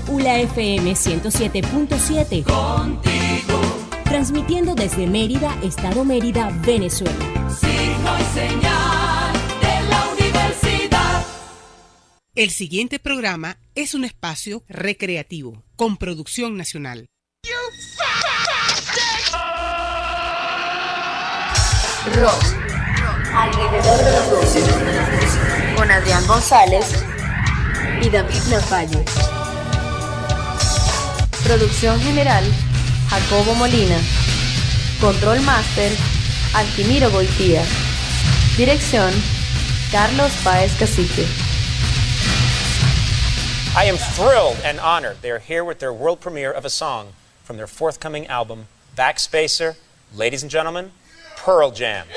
ULA FM 107.7. Contigo. Transmitiendo desde Mérida, Estado Mérida, Venezuela. Signo y señal de la universidad. El siguiente programa es un espacio recreativo con producción nacional. Rock alrededor de las 12 con Adrián González y David Lafalle. Producción general Jacobo Molina. Control Master Altimiro Goitía. Dirección Carlos Páez Cacique. I am thrilled and honored they are here with their world premiere of a song from their forthcoming album, Backspacer. Ladies and gentlemen, Pearl Jam.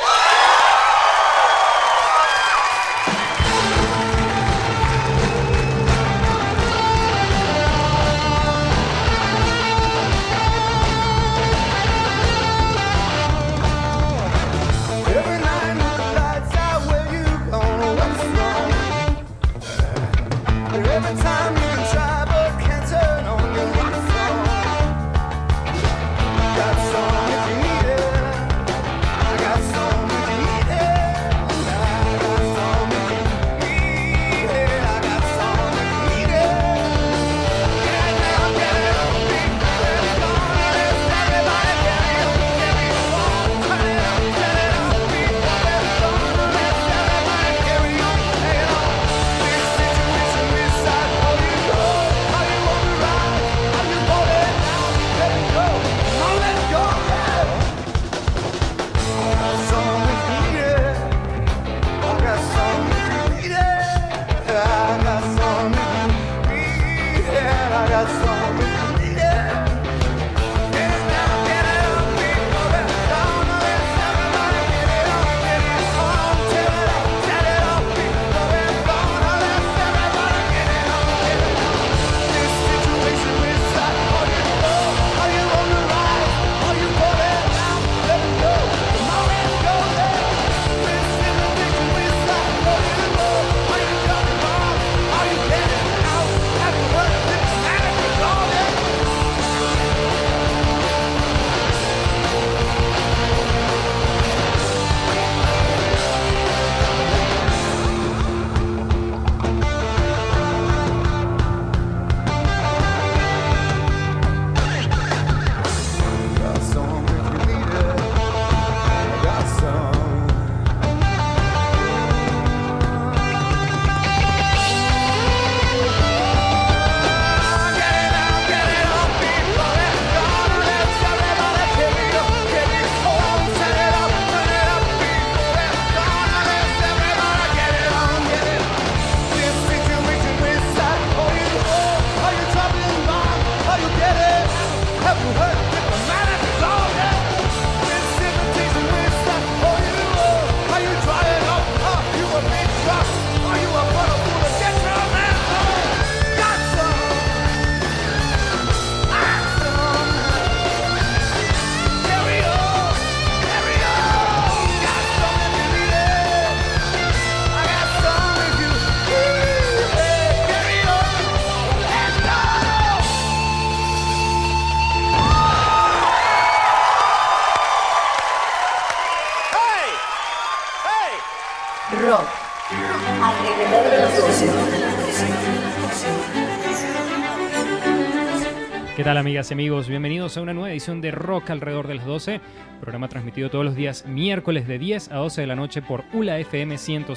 ¿Qué tal, amigas y amigos? Bienvenidos a una nueva edición de Rock alrededor de las 12, programa transmitido todos los días miércoles de 10 a 12 de la noche por ULA FM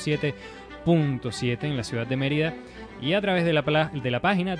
107.7 en la ciudad de Mérida y a través de la página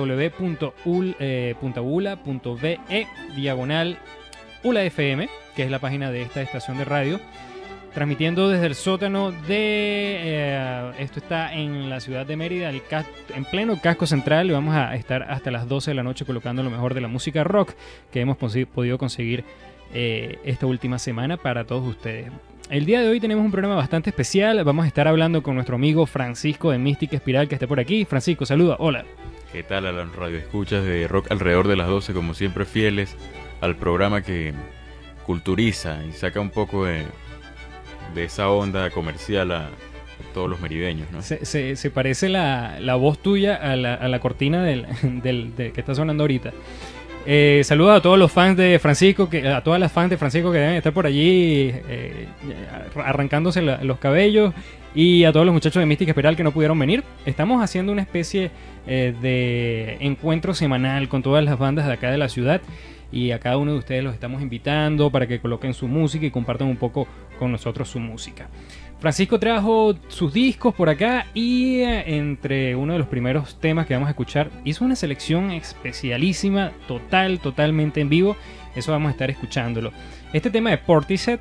www.ula.ve/ULA FM, que es la página de esta estación de radio, transmitiendo desde el sótano de... esto está en la ciudad de Mérida, en pleno casco central, y vamos a estar hasta las 12 de la noche colocando lo mejor de la música rock que hemos podido conseguir esta última semana para todos ustedes. El día de hoy tenemos un programa bastante especial. Vamos a estar hablando con nuestro amigo Francisco de Mística Espiral, que está por aquí. Francisco, saluda, hola. ¿Qué tal a los radioescuchas de Rock alrededor de las 12? Como siempre, fieles al programa que culturiza y saca un poco de esa onda comercial a todos los merideños, ¿no? Se parece la voz tuya a la cortina que está sonando ahorita. Saludos a todos los fans de Francisco, a todas las fans de Francisco que deben estar por allí arrancándose los cabellos, y a todos los muchachos de Mística Espiral que no pudieron venir. Estamos haciendo una especie de encuentro semanal con todas las bandas de acá de la ciudad, y a cada uno de ustedes los estamos invitando para que coloquen su música y compartan un poco con nosotros su música. Francisco trajo sus discos por acá, y entre uno de los primeros temas que vamos a escuchar hizo una selección especialísima, totalmente en vivo. Eso vamos a estar escuchándolo. Este tema de Portishead,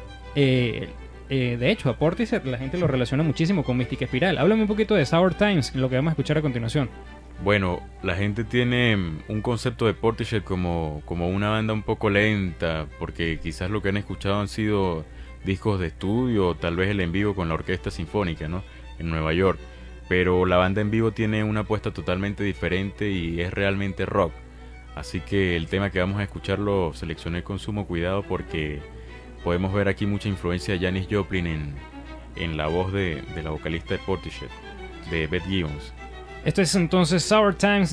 de hecho a Portishead la gente lo relaciona muchísimo con Mística Espiral. Háblame un poquito de Sour Times, lo que vamos a escuchar a continuación. Bueno, la gente tiene un concepto de Portishead como una banda un poco lenta, porque quizás lo que han escuchado han sido discos de estudio, o tal vez el en vivo con la Orquesta Sinfónica, ¿no?, en Nueva York. Pero la banda en vivo tiene una apuesta totalmente diferente y es realmente rock. Así que el tema que vamos a escuchar lo seleccioné con sumo cuidado, porque podemos ver aquí mucha influencia de Janis Joplin en la voz de la vocalista de Portishead, de Beth Gibbons. Esto es entonces Sour Times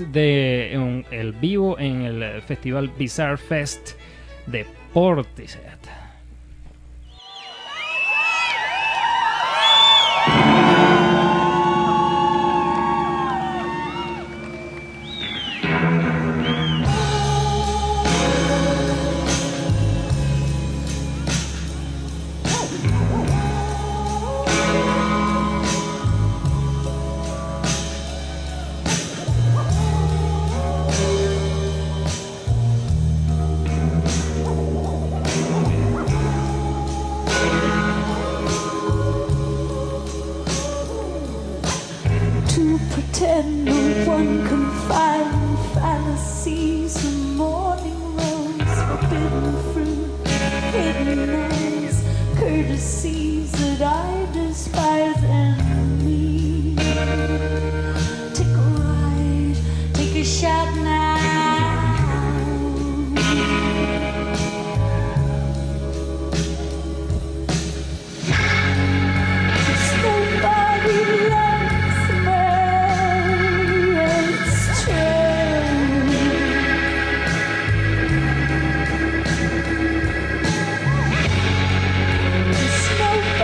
de el vivo en el festival Bizarre Fest de Portishead. Smoke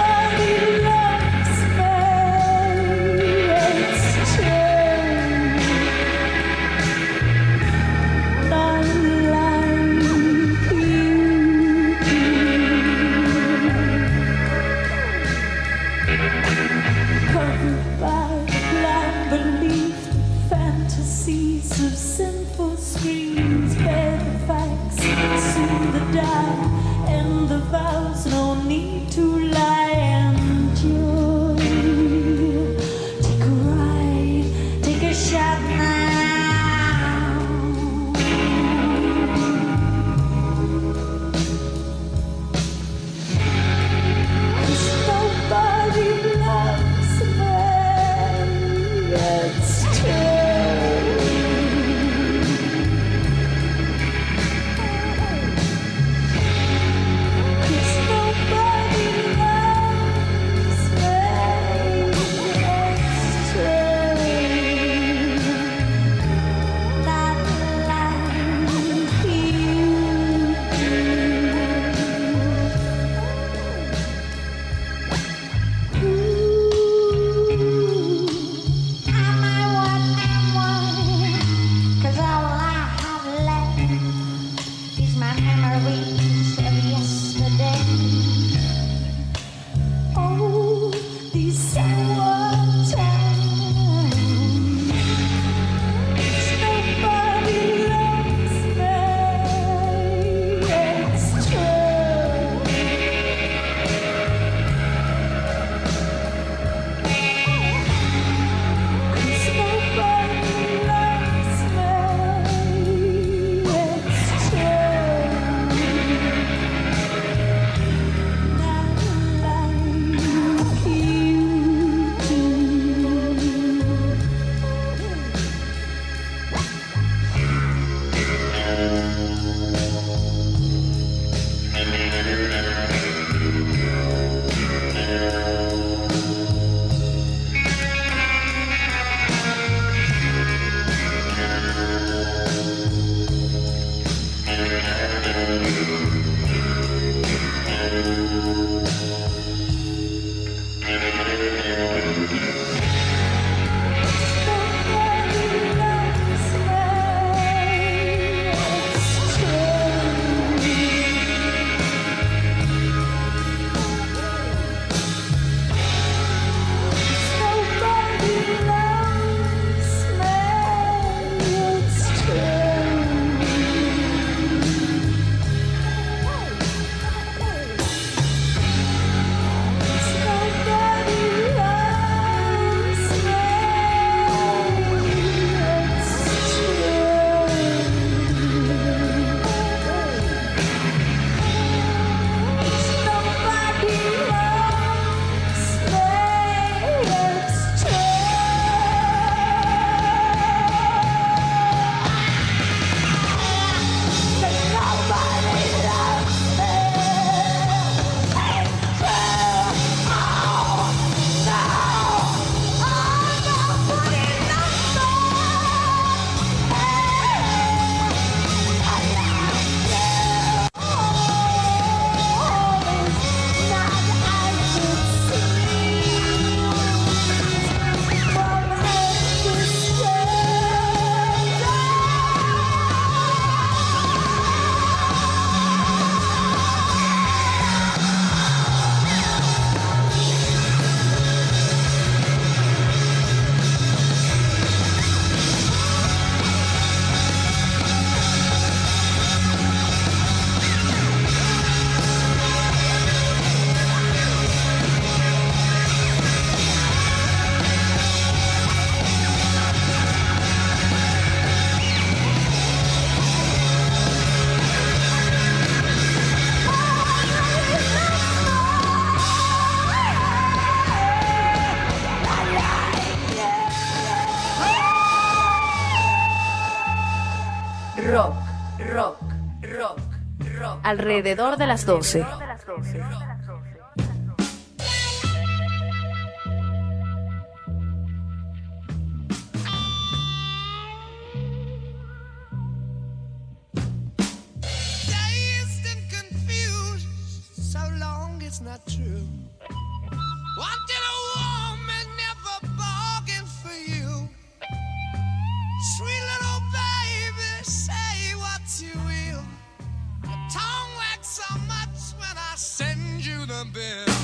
Alrededor de las 12. Not true. Wanted a woman, never bargained for you. Sweet little baby, say what you will. Your tongue wags so much when I send you the bill.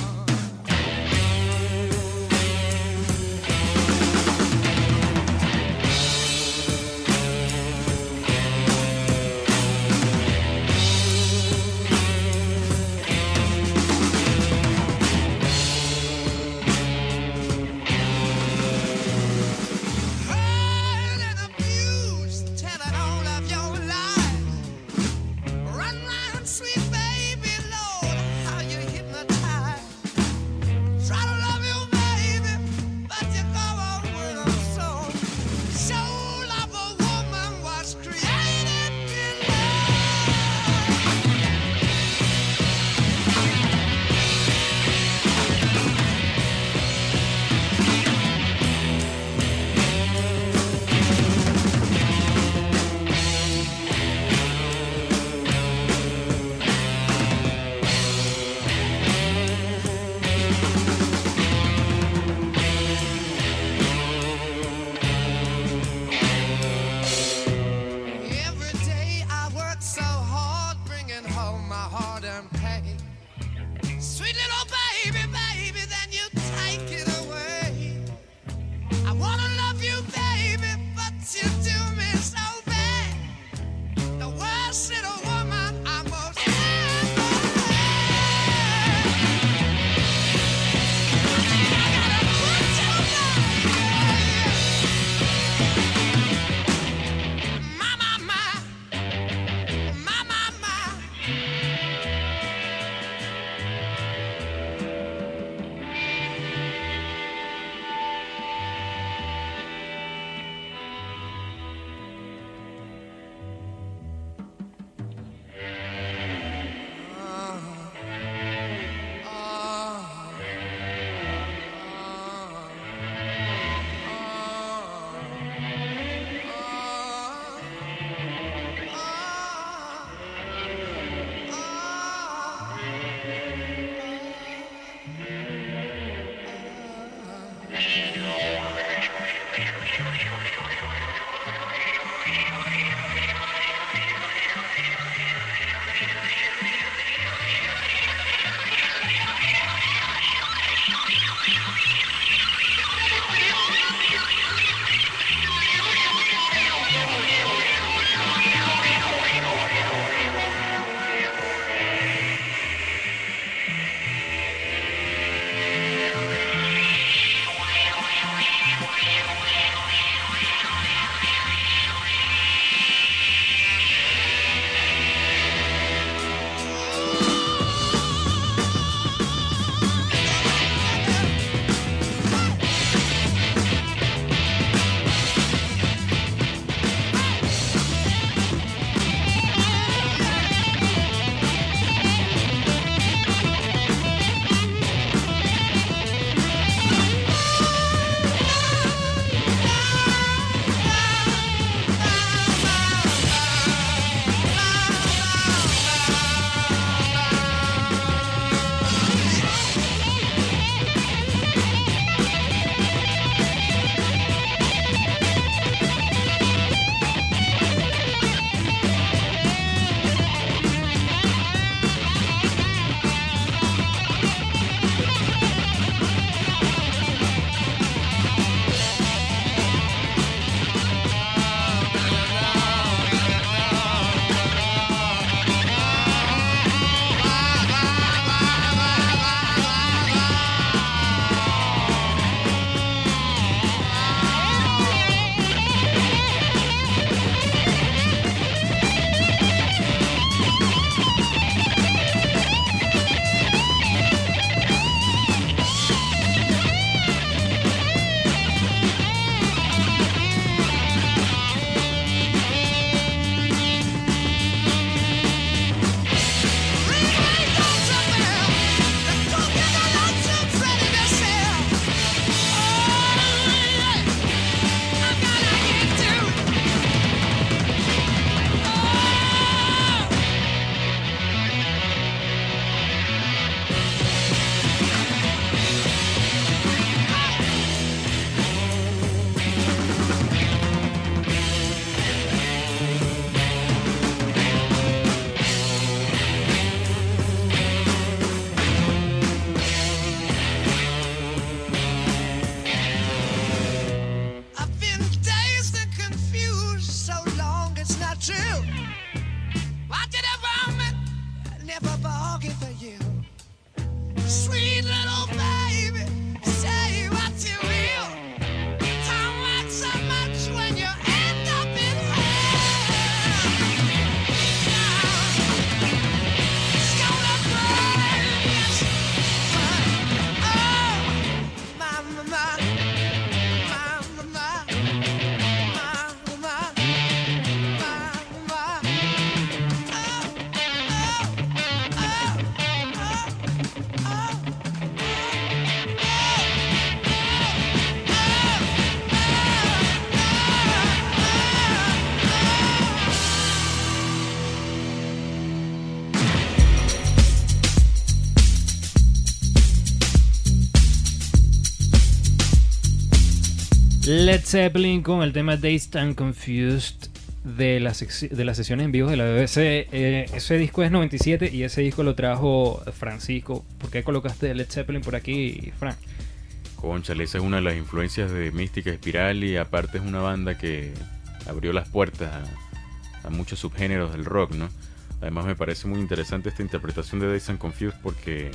Led Zeppelin con el tema Dazed and Confused de las sesiones en vivo de la BBC. Ese disco es 97 y ese disco lo trajo Francisco. ¿Por qué colocaste Led Zeppelin por aquí, Frank? Cónchale, esa es una de las influencias de Mística Espiral y aparte es una banda que abrió las puertas a muchos subgéneros del rock, ¿no? Además me parece muy interesante esta interpretación de Dazed and Confused porque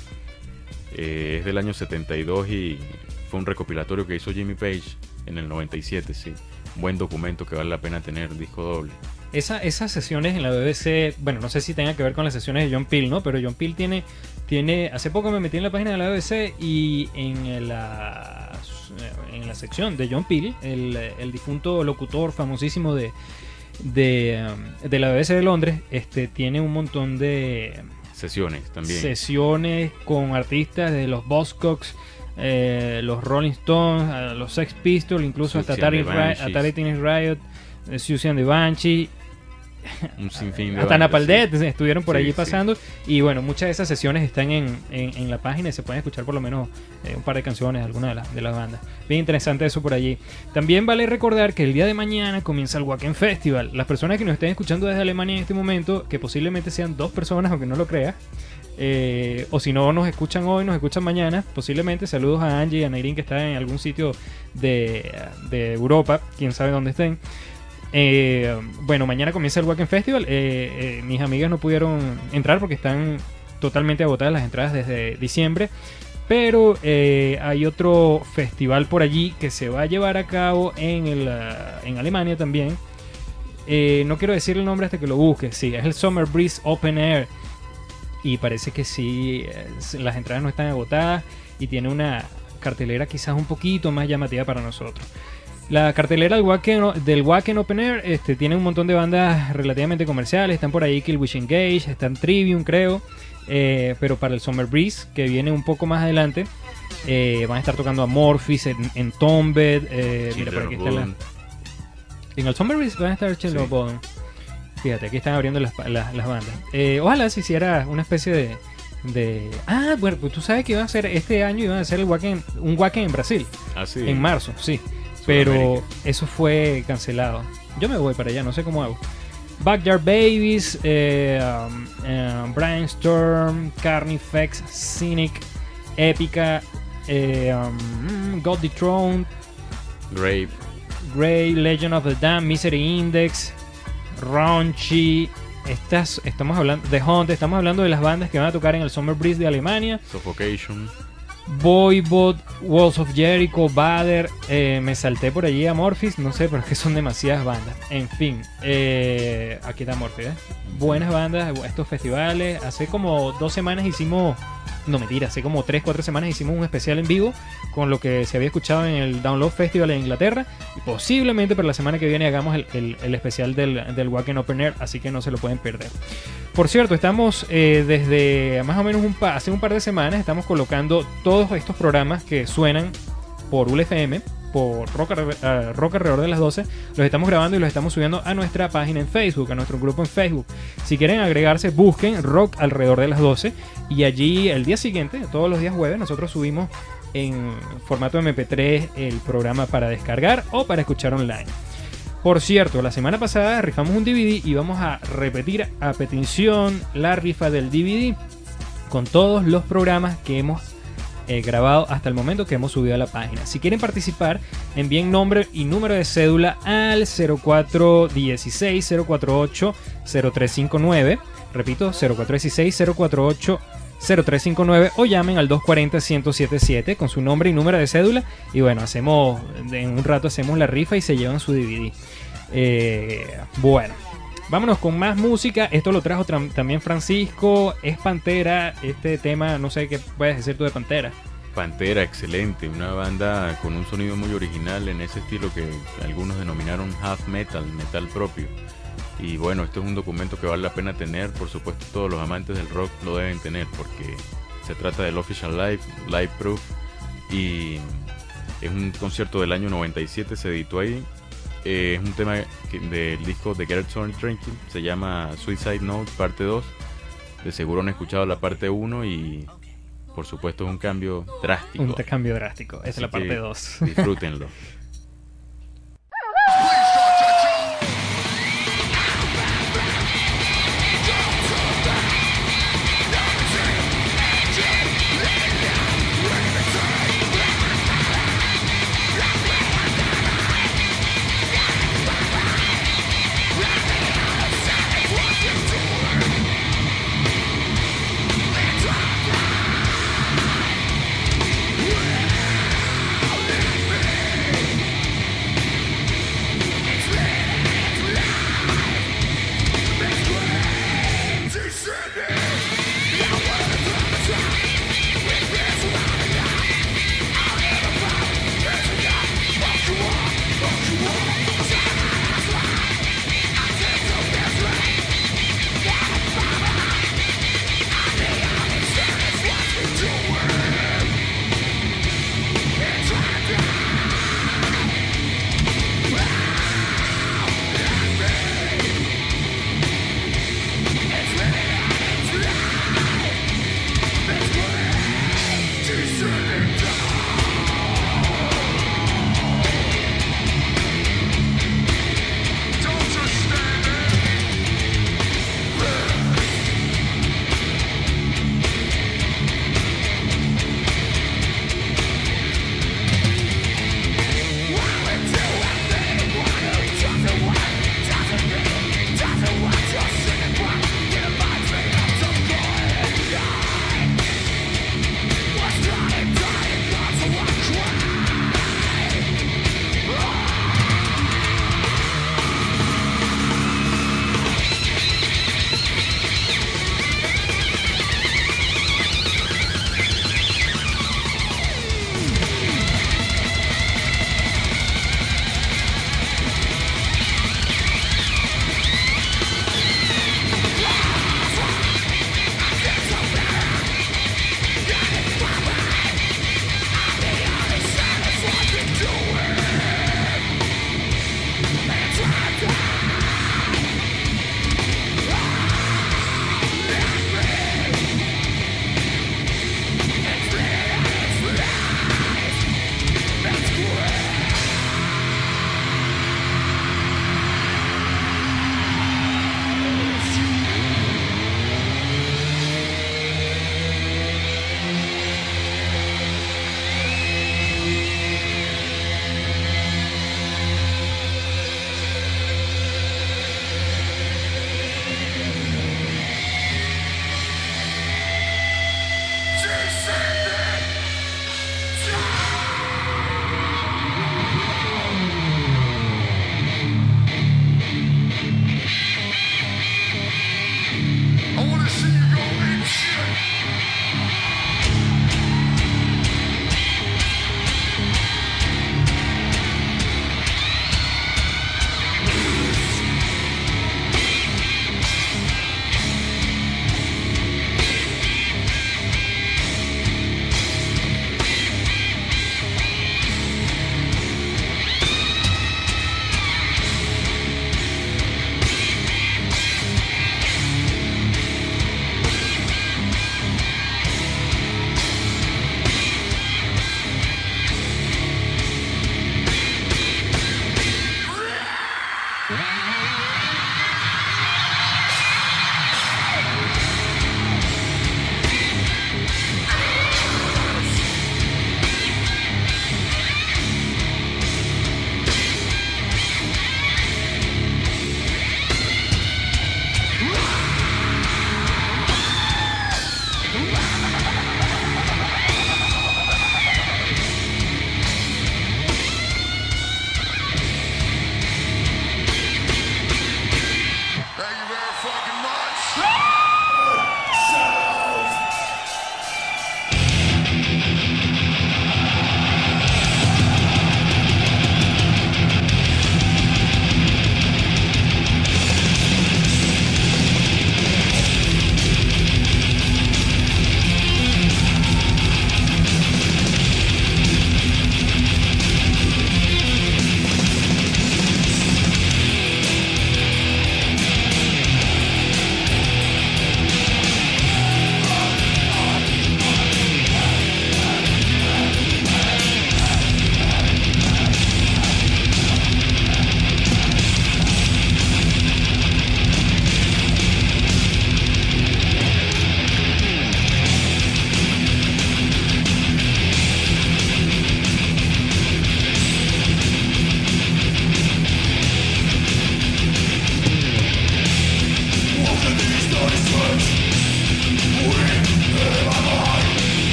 es del año 72 y fue un recopilatorio que hizo Jimmy Page en el 97, sí. Un buen documento que vale la pena tener, disco doble. Esas sesiones en la BBC, bueno, no sé si tenga que ver con las sesiones de John Peel, ¿no? Pero John Peel tiene hace poco me metí en la página de la BBC y en la sección de John Peel, el difunto locutor famosísimo de la BBC de Londres, tiene un montón de sesiones también. Sesiones con artistas de los Buzzcocks, los Rolling Stones, los Sex Pistols, incluso hasta Atari Teenage Riot, Susie and the Banshees, un sinfín de hasta bandas, Napalm sí. Estuvieron por allí Sí. pasando. Y bueno, muchas de esas sesiones están en la página y se pueden escuchar por lo menos un par de canciones de alguna de las bandas. Bien interesante eso por allí. También vale recordar que el día de mañana comienza el Wacken Festival. Las personas que nos estén escuchando desde Alemania en este momento, que posiblemente sean 2 personas, aunque no lo creas, o si no nos escuchan hoy, nos escuchan mañana, posiblemente. Saludos a Angie y a Nairin, que están en algún sitio de Europa, quién sabe dónde estén. Bueno, mañana comienza el Wacken Festival. Mis amigas no pudieron entrar porque están totalmente agotadas las entradas desde diciembre. Pero hay otro festival por allí que se va a llevar a cabo en Alemania también. No quiero decir el nombre hasta que lo busque. Sí, es el Summer Breeze Open Air. Y parece que sí, las entradas no están agotadas y tiene una cartelera quizás un poquito más llamativa para nosotros. La cartelera del Wacken Open Air tiene un montón de bandas relativamente comerciales. Están por ahí Killswitch Engage, están Trivium, creo. Pero para el Summer Breeze, que viene un poco más adelante, van a estar tocando Amorphis, en Tombed. Mira, por aquí está en el Summer Breeze van a estar Children of Bodom. Fíjate, aquí están abriendo las bandas. Ojalá se hiciera una especie de... Ah, bueno, pues tú sabes que iban a hacer este año, iban a hacer un Wacken en Brasil. Ah, sí. En marzo, sí. Pero eso fue cancelado. Yo me voy para allá, no sé cómo hago. Backyard Babies, Brainstorm, Carnifex, Cynic, Epica, God Dethroned, Grey, Legend of the Damned, Misery Index, Raunchy. Estamos hablando de Hunt, estamos hablando de las bandas que van a tocar en el Summer Breeze de Alemania. Suffocation, Voivod, Walls of Jericho, Bader, me salté por allí a Amorphis, no sé, pero es que son demasiadas bandas. En fin, aquí está Amorphis, buenas bandas, estos festivales. Hace como 2 semanas hicimos, no mentira, hace como 3-4 semanas hicimos un especial en vivo con lo que se había escuchado en el Download Festival en Inglaterra, y posiblemente para la semana que viene hagamos el especial del Wacken Open Air, así que no se lo pueden perder. Por cierto, estamos desde más o menos hace un par de semanas estamos colocando todos estos programas que suenan por ULFM, por Rock alrededor de las 12, los estamos grabando y los estamos subiendo a nuestra página en Facebook, a nuestro grupo en Facebook. Si quieren agregarse, busquen Rock alrededor de las 12 y allí el día siguiente, todos los días jueves, nosotros subimos en formato MP3 el programa para descargar o para escuchar online. Por cierto, la semana pasada rifamos un DVD y vamos a repetir a petición la rifa del DVD con todos los programas que hemos grabado hasta el momento, que hemos subido a la página. Si quieren participar, envíen nombre y número de cédula al 0416-048-0359. Repito, 0416-048-0359 o llamen al 240-1077 con su nombre y número de cédula. Y bueno, en un rato hacemos la rifa y se llevan su DVD. Bueno, vámonos con más música. Esto lo trajo también Francisco. Es Pantera. Este tema, no sé qué puedes decir tú de Pantera. Pantera, excelente. Una banda con un sonido muy original en ese estilo que algunos denominaron half metal, metal propio. Y bueno, esto es un documento que vale la pena tener. Por supuesto, todos los amantes del rock lo deben tener porque se trata del Official Live Proof. Y es un concierto del año 97, se editó ahí. Es un tema del disco de Get Turn Drinking, se llama Suicide Note parte 2. De seguro han escuchado la parte 1 y por supuesto es un cambio drástico. Un cambio drástico, esa es la parte 2. Disfrútenlo.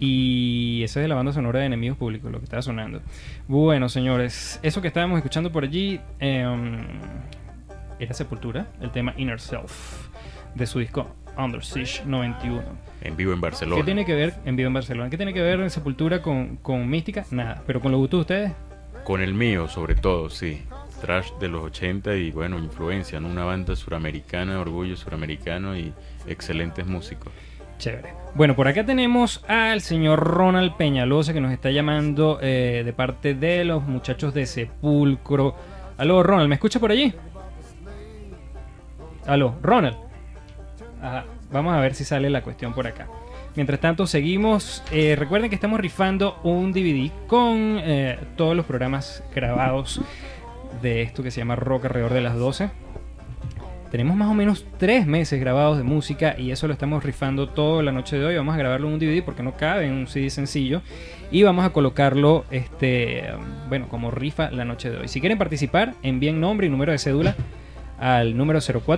Y esa es de la banda sonora de Enemigos Públicos, lo que estaba sonando. Bueno, señores, eso que estábamos escuchando por allí era Sepultura, el tema Inner Self, de su disco Under Siege 91. En vivo en Barcelona. ¿Qué tiene que ver en vivo en Barcelona? ¿Qué tiene que ver Sepultura con Mística? Nada. ¿Pero con los gustos de ustedes? Con el mío, sobre todo, sí. Thrash de los 80 y, bueno, influencia, ¿no? Una banda suramericana, orgullo suramericano y excelentes músicos. Chévere. Bueno, por acá tenemos al señor Ronald Peñalosa, que nos está llamando de parte de los muchachos de Sepulcro. Aló, Ronald, ¿me escucha por allí? Aló, Ronald. Ajá, vamos a ver si sale la cuestión por acá. Mientras tanto, seguimos. Recuerden que estamos rifando un DVD con todos los programas grabados de esto que se llama Rock alrededor de las 12. Tenemos más o menos 3 meses grabados de música y eso lo estamos rifando toda la noche de hoy. Vamos a grabarlo en un DVD porque no cabe en un CD sencillo y vamos a colocarlo bueno, como rifa la noche de hoy. Si quieren participar, envíen nombre y número de cédula al número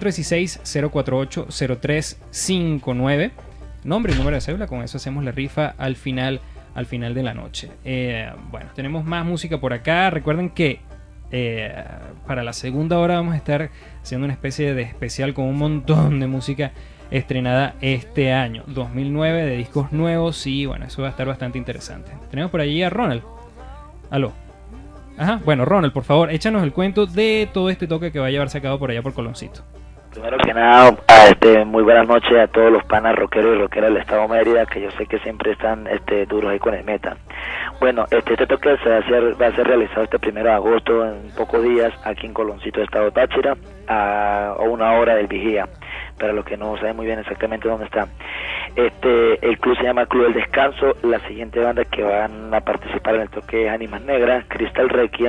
0416-048-0359. Nombre y número de cédula, con eso hacemos la rifa al final de la noche. Bueno, tenemos más música por acá. Recuerden que para la segunda hora vamos a estar haciendo una especie de especial con un montón de música estrenada este año 2009, de discos nuevos, y bueno, eso va a estar bastante interesante. Tenemos por allí a Ronald. Aló. Ajá, bueno, Ronald, por favor, échanos el cuento de todo este toque que va a llevarse a cabo por allá por Coloncito. Primero que nada, muy buenas noches a todos los panas rockeros y rockeras del estado Mérida, que yo sé que siempre están duros ahí con el metal. Bueno, este toque va a ser realizado este 1 de agosto, en pocos días, aquí en Coloncito, estado Táchira, a 1 hora del Vigía, para los que no saben muy bien exactamente dónde está. El club se llama Club del Descanso. La siguiente banda que van a participar en el toque es Ánimas Negras, Crystal Requiem,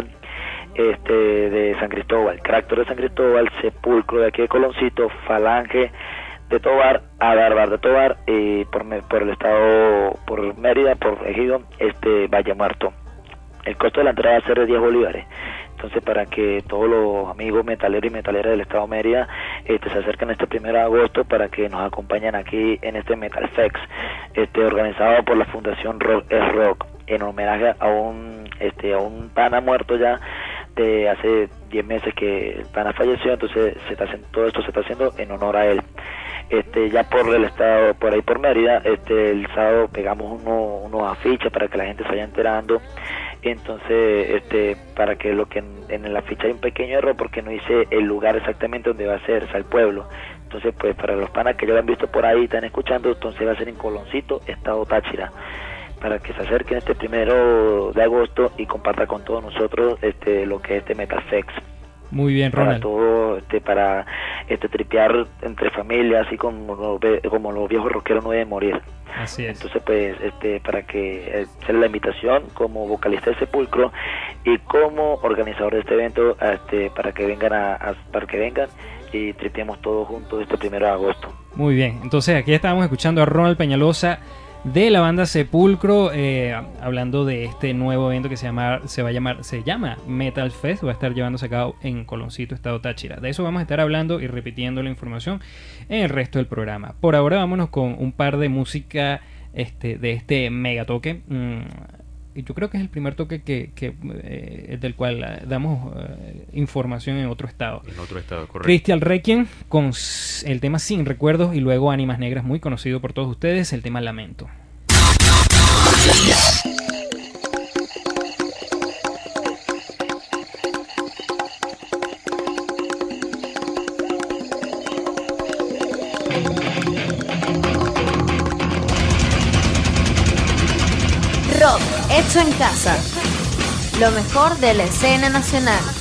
de San Cristóbal, Cractor de San Cristóbal, Sepulcro de aquí de Coloncito, Falange de Tobar, Adarbar de Tobar, y por el estado, por Mérida, por Ejido, Valle Muerto. El costo de la entrada va a ser de 10 bolívares. Entonces, para que todos los amigos metaleros y metaleras del estado Mérida se acerquen este 1 de agosto para que nos acompañen aquí en este Metal Fest, organizado por la Fundación Rock es Rock, en homenaje a un pana muerto ya de hace 10 meses que el pana falleció. Entonces todo esto se está haciendo en honor a él. Ya por el estado, por ahí por Mérida, el sábado pegamos unos afiches para que la gente se vaya enterando. Entonces, para que lo que en la ficha hay un pequeño error porque no dice el lugar exactamente donde va a ser, o sea, el pueblo. Entonces, pues para los panas que ya lo han visto por ahí, están escuchando, entonces va a ser en Coloncito, estado Táchira, para que se acerquen este 1 de agosto y comparta con todos nosotros lo que es Metal Fest. Muy bien, Ronald. Para todo, para tripear entre familias, así como los viejos rockeros no deben morir. Así es. Entonces, pues, para que sea la invitación como vocalista de Sepulcro y como organizador de este evento, para que vengan y tripeemos todos juntos este 1 de agosto. Muy bien. Entonces, aquí estábamos escuchando a Ronald Peñalosa de la banda Sepulcro, hablando de este nuevo evento que se llama Metal Fest. Va a estar llevándose a cabo en Coloncito, estado Táchira. De eso vamos a estar hablando y repitiendo la información en el resto del programa. Por ahora vámonos con un par de música de este mega toque. Y yo creo que es el primer toque del cual damos información en otro estado. En otro estado, correcto. Crystal Requiem con el tema Sin Recuerdos, y luego Ánimas Negras, muy conocido por todos ustedes, el tema Lamento. Rock hecho en casa. Lo mejor de la escena nacional.